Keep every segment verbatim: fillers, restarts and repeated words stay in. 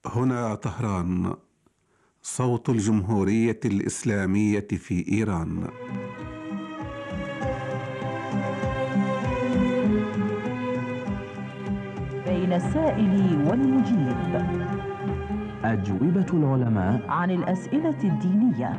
هنا طهران، صوت الجمهورية الإسلامية في إيران. بين السائل والمجيب، أجوبة العلماء عن الأسئلة الدينية.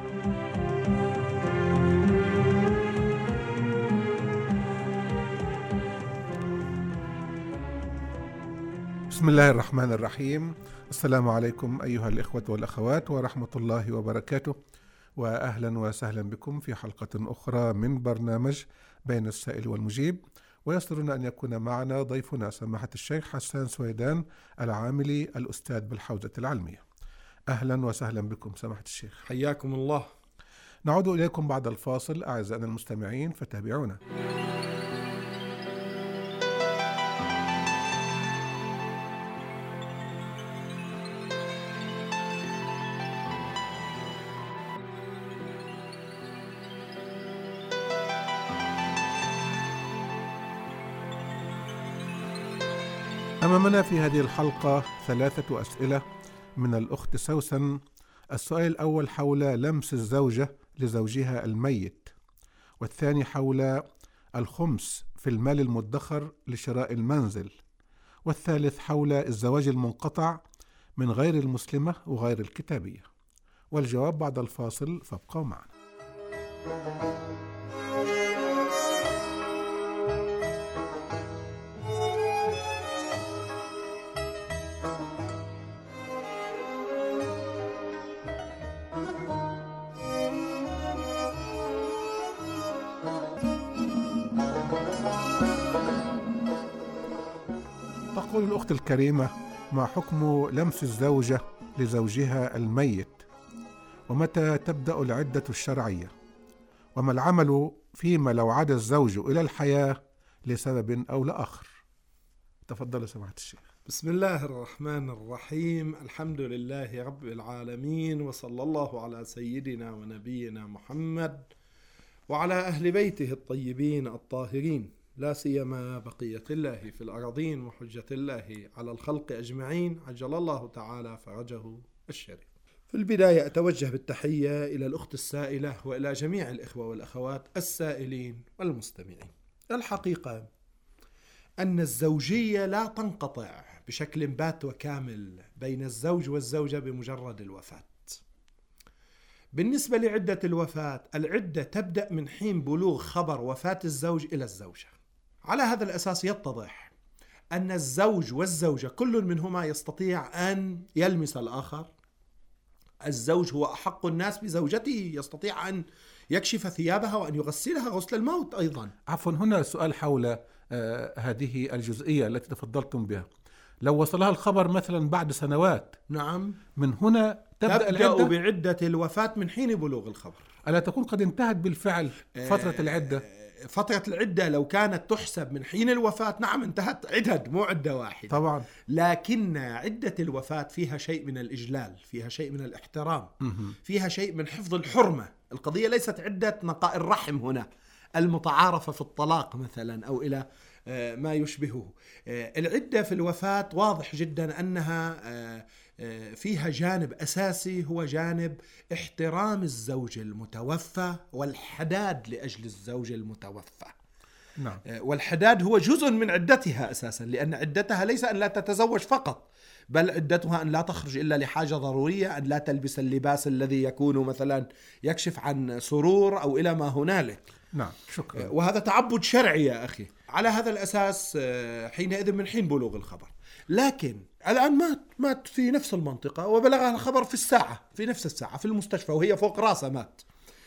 بسم الله الرحمن الرحيم. السلام عليكم أيها الإخوة والأخوات ورحمة الله وبركاته، وأهلا وسهلا بكم في حلقة أخرى من برنامج بين السائل والمجيب. ويسرنا أن يكون معنا ضيفنا سماحة الشيخ حسان سويدان العاملي الأستاذ بالحوزة العلمية. أهلا وسهلا بكم سماحة الشيخ. حياكم الله. نعود إليكم بعد الفاصل أعزائنا المستمعين، فتابعونا. أمامنا في هذه الحلقة ثلاثة أسئلة من الأخت سوسن. السؤال الأول حول لمس الزوجة لزوجها الميت، والثاني حول الخمس في المال المدخر لشراء المنزل، والثالث حول الزواج المنقطع من غير المسلمة وغير الكتابية. والجواب بعد الفاصل، فابقوا معنا. تقول الأخت الكريمة: ما حكم لمس الزوجة لزوجها الميت؟ ومتى تبدأ العدة الشرعية؟ وما العمل فيما لو عاد الزوج إلى الحياة لسبب أو لآخر؟ تفضل سماحة الشيخ. بسم الله الرحمن الرحيم. الحمد لله رب العالمين، وصلى الله على سيدنا ونبينا محمد وعلى أهل بيته الطيبين الطاهرين، لا سيما بقية الله في الأراضين وحجة الله على الخلق أجمعين، عجل الله تعالى فرجه الشريف. في البداية أتوجه بالتحية إلى الأخت السائلة وإلى جميع الإخوة والأخوات السائلين والمستمعين. الحقيقة أن الزوجية لا تنقطع بشكل بات وكامل بين الزوج والزوجة بمجرد الوفاة. بالنسبة لعدة الوفاة، العدة تبدأ من حين بلوغ خبر وفاة الزوج إلى الزوجة. على هذا الأساس يتضح أن الزوج والزوجة كل منهما يستطيع أن يلمس الآخر. الزوج هو أحق الناس بزوجته، يستطيع أن يكشف ثيابها وأن يغسلها غسل الموت أيضا. عفوا، هنا سؤال حول آه هذه الجزئية التي تفضلتم بها. لو وصلها الخبر مثلا بعد سنوات، نعم، من هنا تبدأ, تبدأ العدة بعدة الوفاة من حين بلوغ الخبر. ألا تكون قد انتهت بالفعل فترة العدة؟ فترة العدة لو كانت تحسب من حين الوفاة، نعم انتهت عدد، مو عدة واحدة طبعا. لكن عدة الوفاة فيها شيء من الإجلال، فيها شيء من الاحترام، فيها شيء من حفظ الحرمة. القضية ليست عدة نقاء الرحم هنا المتعارفة في الطلاق مثلا أو إلى ما يشبهه. العدة في الوفاة واضح جدا أنها فيها جانب أساسي، هو جانب احترام الزوج المتوفى والحداد لأجل الزوج المتوفى. نعم. والحداد هو جزء من عدتها أساسا، لأن عدتها ليس أن لا تتزوج فقط، بل عدتها أن لا تخرج إلا لحاجة ضرورية، أن لا تلبس اللباس الذي يكون مثلا يكشف عن سرور أو إلى ما هنالك. نعم، شكرا. وهذا تعبد شرعي يا أخي. على هذا الأساس حينئذ من حين بلوغ الخبر. لكن الآن مات مات في نفس المنطقة وبلغها الخبر في الساعة، في نفس الساعة في المستشفى وهي فوق راسه مات.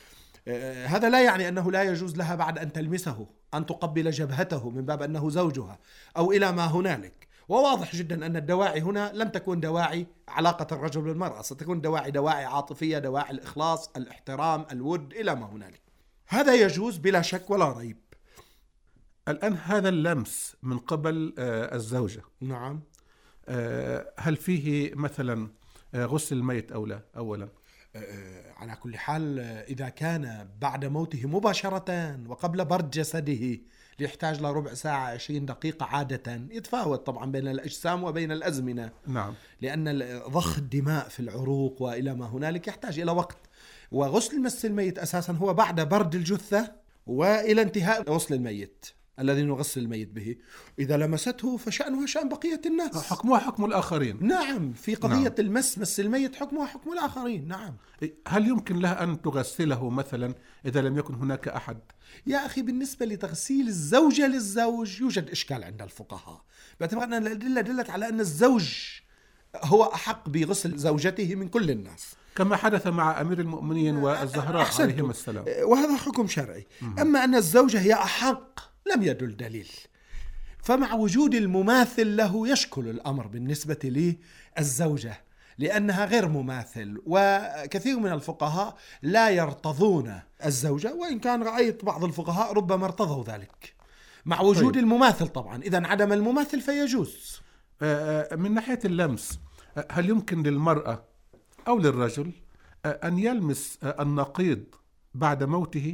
هذا لا يعني أنه لا يجوز لها بعد أن تلمسه أن تقبل جبهته من باب أنه زوجها أو إلى ما هنالك. وواضح جدا أن الدواعي هنا لن تكون دواعي علاقة الرجل بالمرأة، ستكون دواعي دواعي عاطفية، دواعي الإخلاص، الاحترام، الود، إلى ما هنالك. هذا يجوز بلا شك ولا ريب. الآن هذا اللمس من قبل آه الزوجة، نعم، آه هل فيه مثلا آه غسل الميت أو لا؟ أولا على كل حال إذا كان بعد موته مباشرة وقبل برد جسده يحتاج لربع ساعة عشرين دقيقة عادة. يتفاوت طبعا بين الأجسام وبين الأزمنة. نعم. لأن ضخ الدماء في العروق وإلى ما هنالك يحتاج إلى وقت. وغسل مس الميت أساسا هو بعد برد الجثة وإلى انتهاء غسل الميت الذي نغسل الميت به. إذا لمسته فشأنها شأن بقية الناس، حكمها حكم الآخرين. نعم. في قضية نعم. المس مس الميت حكمها حكم الآخرين. نعم. هل يمكن لها أن تغسله مثلا إذا لم يكن هناك أحد؟ يا أخي بالنسبة لتغسيل الزوجة للزوج يوجد إشكال عند الفقهاء، باعتبار أن الأدلة دلت على أن الزوج هو أحق بغسل زوجته من كل الناس، كما حدث مع أمير المؤمنين والزهراء عليهم السلام، وهذا حكم شرعي. أما أن الزوجة هي أحق لم يدل دليل. فمع وجود المماثل له يشكل الأمر بالنسبة للزوجة لأنها غير مماثل، وكثير من الفقهاء لا يرتضون الزوجة، وإن كان رأيت بعض الفقهاء ربما ارتضوا ذلك مع وجود طيب. المماثل طبعا. إذا عدم المماثل فيجوز. من ناحية اللمس، هل يمكن للمرأة أو للرجل أن يلمس النقيض بعد موته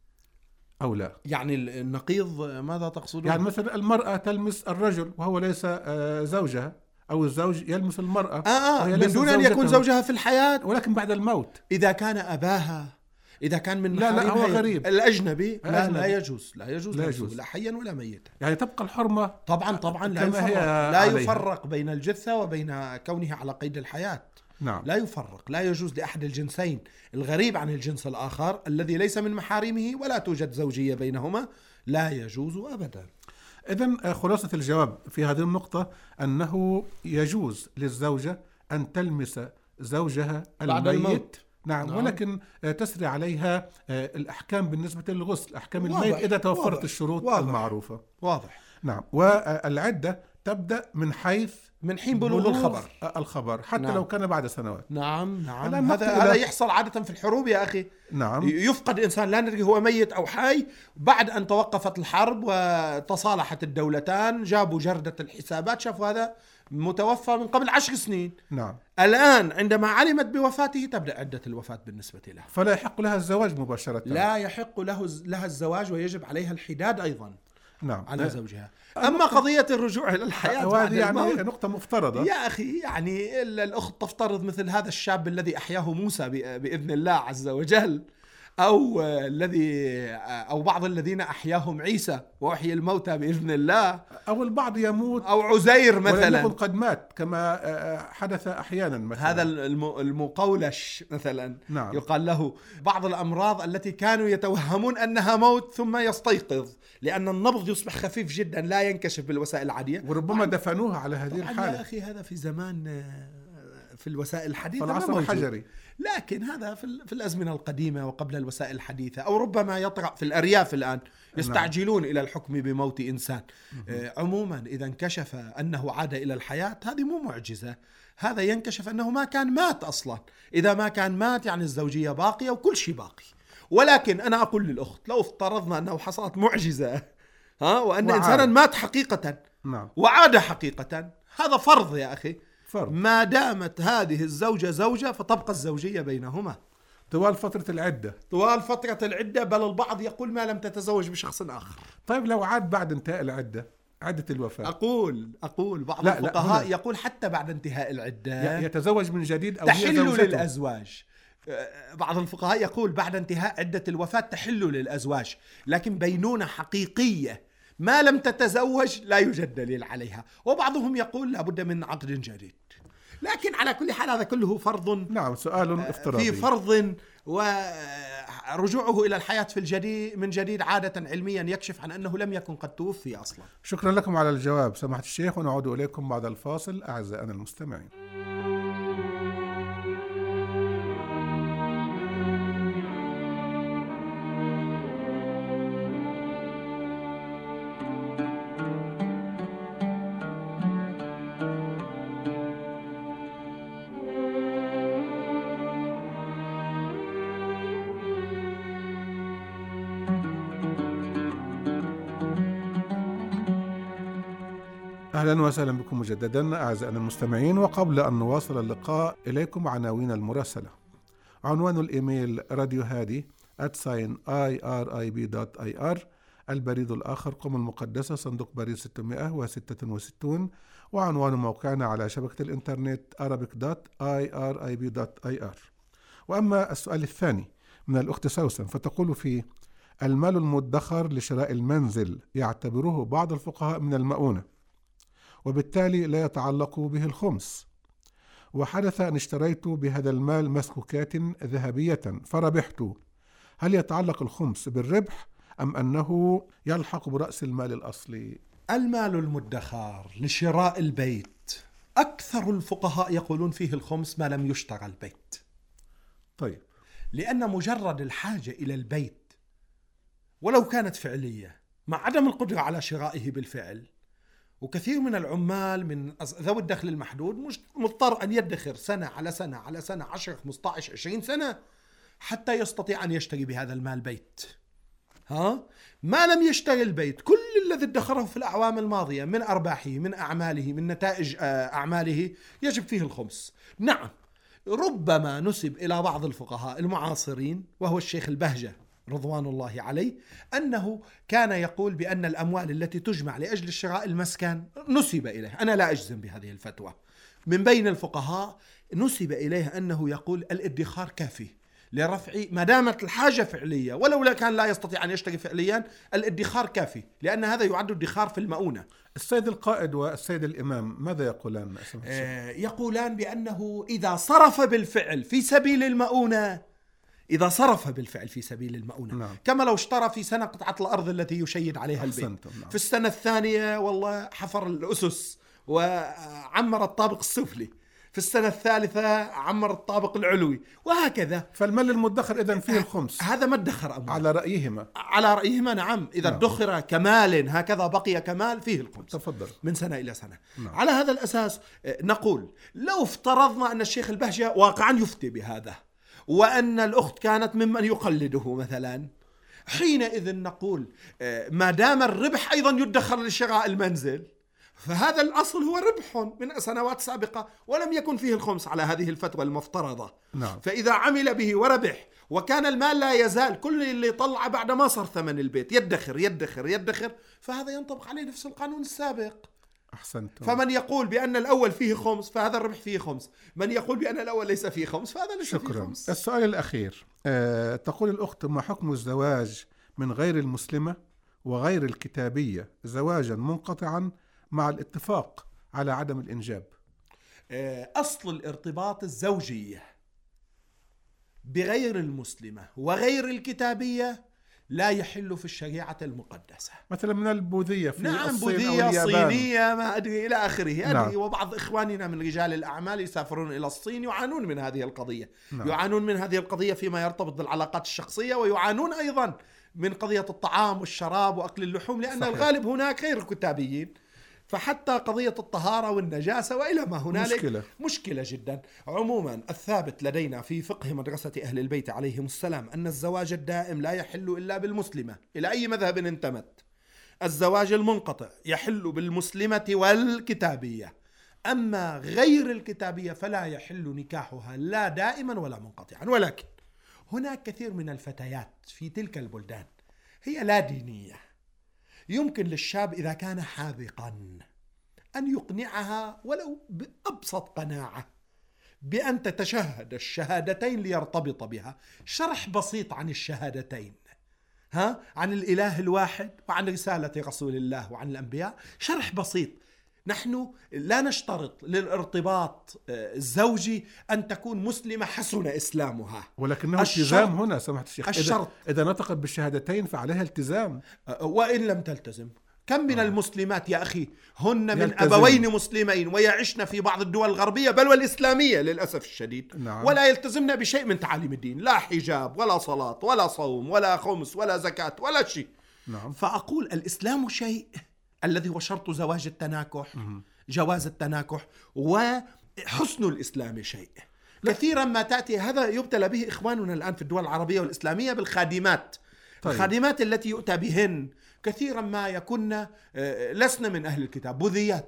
أو لا؟ يعني النقيض ماذا تقصدون؟ يعني مثلا المرأة تلمس الرجل وهو ليس زوجها، أو الزوج يلمس المرأة آه آه من دون أن يكون زوجها في الحياة، ولكن بعد الموت. إذا كان أباها، إذا كان من لا لا هو غريب الأجنبي لا, أجنبي. لا يجوز لا يجوز لا, يجوز. لا حيا ولا ميتا. يعني تبقى الحرمة طبعا طبعا لا يفرق لا يفرق بين الجثة وبين كونها على قيد الحياة. نعم. لا يفرق، لا يجوز لأحد الجنسين الغريب عن الجنس الآخر الذي ليس من محارمه ولا توجد زوجية بينهما، لا يجوز أبدا. إذن خلاصة الجواب في هذه النقطة أنه يجوز للزوجة أن تلمس زوجها بعد الميت. الموت. نعم. نعم. ولكن تسري عليها الأحكام بالنسبة للغسل، أحكام الميت إذا توفرت واضح. الشروط واضح. المعروفة. واضح. نعم. والعدة تبدأ من حيث من حين بلوغ, بلوغ الخبر الخبر حتى نعم. لو كان بعد سنوات. نعم نعم. هذا هذا يحصل عادة في الحروب يا أخي. نعم. يفقد إنسان لا ندري هو ميت أو حي، بعد أن توقفت الحرب وتصالحت الدولتان جابوا جردة الحسابات شافوا هذا متوفى من قبل عشر سنين. نعم. الآن عندما علمت بوفاته تبدأ عدة الوفاة بالنسبة لها. فلا يحق لها الزواج مباشرة. لا يحق له لها الزواج، ويجب عليها الحداد أيضا. نعم. على زوجها. أما قضية الرجوع إلى الحياة بعد يعني الموت نقطة مفترضة يا أخي. يعني الأخت تفترض مثل هذا الشاب الذي أحياه موسى بإذن الله عز وجل، أو الذي أو بعض الذين أحياهم عيسى وأحيي الموتى بإذن الله، أو البعض يموت، أو عزير مثلا ولم يكن قد مات كما حدث أحيانا مثلا. هذا المقولش مثلا. نعم. يقال له بعض الأمراض التي كانوا يتوهمون أنها موت ثم يستيقظ، لأن النبض يصبح خفيف جدا لا ينكشف بالوسائل العادية، وربما دفنوها على هذه الحالة. يا أخي هذا في زمان في الوسائل الحديثة في العصر الحجري، لكن هذا في الأزمنة القديمة وقبل الوسائل الحديثة. أو ربما يطرأ في الأرياف الآن يستعجلون نعم. إلى الحكم بموت إنسان. آه عموما إذا انكشف أنه عاد إلى الحياة هذه مو معجزة، هذا ينكشف أنه ما كان مات أصلا. إذا ما كان مات يعني الزوجية باقية وكل شيء باقي. ولكن أنا أقول للأخت لو افترضنا أنه حصلت معجزة ها وأن وعاد. إنسانا مات حقيقة نعم. وعاد حقيقة، هذا فرض يا أخي. فرض. ما دامت هذه الزوجة زوجة فتبقى الزوجية بينهما طوال فترة العدة طوال فترة العدة، بل البعض يقول ما لم تتزوج بشخص آخر. طيب لو عاد بعد انتهاء العدة، عدة الوفاة، أقول أقول بعض لا الفقهاء لا يقول حتى بعد انتهاء العدة يتزوج من جديد أو تحل للأزواج. بعض الفقهاء يقول بعد انتهاء عدة الوفاة تحل للأزواج، لكن بينونة حقيقية ما لم تتزوج لا يوجد دليل عليها. وبعضهم يقول لابد من عقد جديد. لكن على كل حال هذا كله فرض. نعم. سؤال افتراضي في فرض، ورجوعه إلى الحياة في الجديد من جديد عادة علميا يكشف عن أنه لم يكن قد توفي أصلا. شكرا لكم على الجواب سماحة الشيخ، ونعود إليكم بعد الفاصل أعزائنا المستمعين. أهلا وسهلا بكم مجددا أعزائنا المستمعين. وقبل أن نواصل اللقاء إليكم عناوين المراسلة. عنوان الإيميل راديو هادي آت ساين آي آر آي بي دوت آي آر. البريد الآخر قم المقدسة صندوق بريد ستمائة وستة وستين، وعنوان موقعنا على شبكة الإنترنت arabic dot irib dot ir. وأما السؤال الثاني من الأخت سوسن فتقول فيه: المال المدخر لشراء المنزل يعتبره بعض الفقهاء من المؤونة، وبالتالي لا يتعلق به الخمس، وحدث أن اشتريت بهذا المال مسكوكات ذهبية فربحت، هل يتعلق الخمس بالربح أم أنه يلحق برأس المال الأصلي؟ المال المدخر لشراء البيت أكثر الفقهاء يقولون فيه الخمس ما لم يشترى البيت. طيب، لأن مجرد الحاجة إلى البيت ولو كانت فعلية مع عدم القدرة على شرائه بالفعل، وكثير من العمال من ذوي الدخل المحدود مش مضطر أن يدخر سنة على سنة على سنة عشر خمسة عشر عشرين سنة حتى يستطيع أن يشتري بهذا المال بيت. ها؟ ما لم يشتري البيت كل الذي ادخره في الأعوام الماضية من أرباحه من أعماله من نتائج أعماله يجب فيه الخمس. نعم، ربما نسب إلى بعض الفقهاء المعاصرين وهو الشيخ البهجة رضوان الله عليه أنه كان يقول بأن الأموال التي تجمع لأجل شراء المسكن نسب إليه، أنا لا أجزم بهذه الفتوى، من بين الفقهاء نسب إليه أنه يقول الادخار كافي لرفع ما دامت الحاجة فعلية، ولو لا كان لا يستطيع أن يشتري فعليا الادخار كافي، لأن هذا يعد ادخار في المؤونة. السيد القائد والسيد الإمام ماذا يقولان؟ آه يقولان بأنه إذا صرف بالفعل في سبيل المؤونة، إذا صرف بالفعل في سبيل المؤونة، نعم. كما لو اشترى في سنة قطعة الأرض التي يشيد عليها البيت، نعم. في السنة الثانية والله حفر الأسس وعمر الطابق السفلي، في السنة الثالثة عمر الطابق العلوي، وهكذا. فالمال المدخر إذن فيه الخمس، هذا ما ادخر أموال على رأيهما على رأيهما نعم. إذا نعم. ادخر كمال هكذا بقي كمال فيه الخمس. تفضل. من سنة إلى سنة. نعم. على هذا الأساس نقول لو افترضنا أن الشيخ البهجة واقعا يفتي بهذا وأن الأخت كانت ممن يقلده مثلا، حينئذ نقول ما دام الربح أيضا يدخر لشراء المنزل فهذا الأصل هو ربح من سنوات سابقة ولم يكن فيه الخمس على هذه الفتوى المفترضة. نعم. فإذا عمل به وربح وكان المال لا يزال كل اللي طلع بعد ما صار ثمن البيت يدخر يدخر يدخر، فهذا ينطبق عليه نفس القانون السابق. أحسنتم. فمن يقول بأن الأول فيه خمس فهذا الربح فيه خمس، من يقول بأن الأول ليس فيه خمس فهذا ليس شكرا. فيه خمس. السؤال الأخير، أه تقول الأخت: ما حكم الزواج من غير المسلمة وغير الكتابية زواجا منقطعا مع الاتفاق على عدم الإنجاب؟ أصل الارتباط الزوجية بغير المسلمة وغير الكتابية لا يحل في الشريعة المقدسة. مثلا من البوذية في نعم، الصين بوذية أو اليابان. صينية ما أدري إلى آخره. أدري نعم. وبعض إخواننا من رجال الأعمال يسافرون إلى الصين يعانون من هذه القضية. نعم. يعانون من هذه القضية فيما يرتبط بالعلاقات الشخصية، ويعانون أيضا من قضية الطعام والشراب وأكل اللحوم، لأن صحيح. الغالب هناك غير الكتابيين، فحتى قضية الطهارة والنجاسة وإلى ما هنالك مشكلة. مشكلة جدا. عموما الثابت لدينا في فقه مدرسة أهل البيت عليهم السلام أن الزواج الدائم لا يحل إلا بالمسلمة إلى أي مذهب انتمت. الزواج المنقطع يحل بالمسلمة والكتابية، أما غير الكتابية فلا يحل نكاحها لا دائما ولا منقطعا. ولكن هناك كثير من الفتيات في تلك البلدان هي لا دينية، يمكن للشاب إذا كان حاذقا أن يقنعها ولو بأبسط قناعة بأن تتشهد الشهادتين ليرتبط بها. شرح بسيط عن الشهادتين، ها، عن الإله الواحد وعن رسالة رسول الله وعن الأنبياء، شرح بسيط. نحن لا نشترط للارتباط الزوجي أن تكون مسلمة حسن إسلامها، ولكنه التزام هنا سمحت الشيخ. الشرط إذا, إذا نطقت بالشهادتين فعليها التزام، وإن لم تلتزم. كم من آه. المسلمات يا أخي هن من أبوين مسلمين ويعشن في بعض الدول الغربية بل والإسلامية للأسف الشديد، نعم. ولا يلتزمن بشيء من تعاليم الدين، لا حجاب ولا صلاة ولا صوم ولا خمس ولا زكاة ولا شيء. نعم. فأقول الإسلام شيء الذي هو شرط زواج التناكح، جواز التناكح، وحسن الإسلام شيء. كثيرا ما تأتي هذا يبتلى به إخواننا الآن في الدول العربية والإسلامية بالخادمات. طيب. الخادمات التي يؤتى بهن كثيرا ما يكن لسن من أهل الكتاب، بوذيات،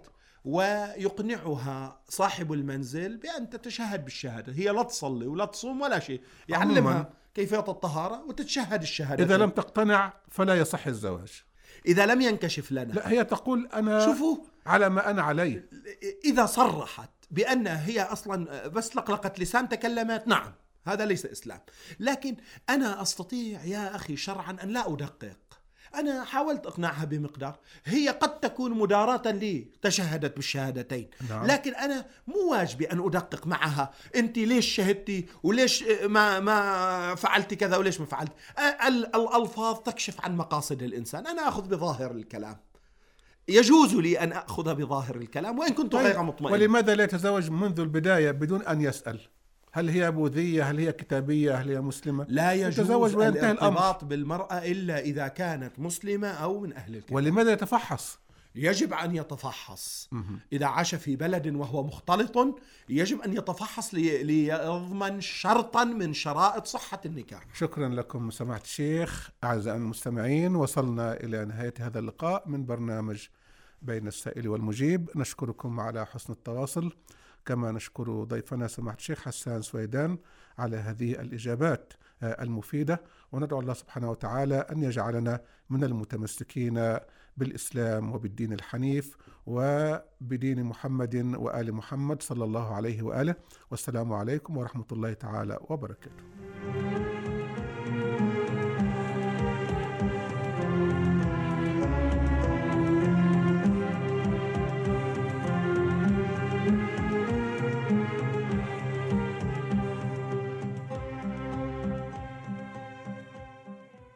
ويقنعها صاحب المنزل بأن تتشهد بالشهادة. هي لا تصلي ولا تصوم ولا شيء، يعلمها كيفية الطهارة وتتشهد الشهادة. إذا لم تقتنع فلا يصح الزواج. إذا لم ينكشف لنا، لا، هي تقول أنا شوفوا على ما أنا عليه. إذا صرحت بأن هي أصلا بس لقلقت لسان تكلمت، نعم هذا ليس إسلام. لكن أنا أستطيع يا أخي شرعا أن لا أدقق. أنا حاولت إقناعها بمقدار، هي قد تكون مداراة لي تشهدت بالشهادتين، نعم. لكن أنا مو واجبي أن أدقق معها، أنت ليش شهدتي وليش ما ما فعلت كذا وليش ما فعلت. الألفاظ تكشف عن مقاصد الإنسان. أنا أخذ بظاهر الكلام، يجوز لي أن أخذ بظاهر الكلام وإن كنت غير مطمئن. ولماذا لا يتزوج منذ البداية بدون أن يسأل هل هي بوذية، هل هي كتابية، هل هي مسلمة؟ لا يجوز الارتباط بالمرأة إلا إذا كانت مسلمة أو من أهل الكتاب. ولماذا يتفحص؟ يجب أن يتفحص. إذا عاش في بلد وهو مختلط يجب أن يتفحص ليضمن شرطا من شرائط صحة النكاح. شكرا لكم سماحة الشيخ. أعزائنا المستمعين، وصلنا إلى نهاية هذا اللقاء من برنامج بين السائل والمجيب. نشكركم على حسن التواصل، كما نشكر ضيفنا سماحة الشيخ حسان سويدان على هذه الإجابات المفيدة، وندعو الله سبحانه وتعالى أن يجعلنا من المتمسكين بالإسلام وبالدين الحنيف وبدين محمد وآل محمد صلى الله عليه وآله. والسلام عليكم ورحمة الله تعالى وبركاته.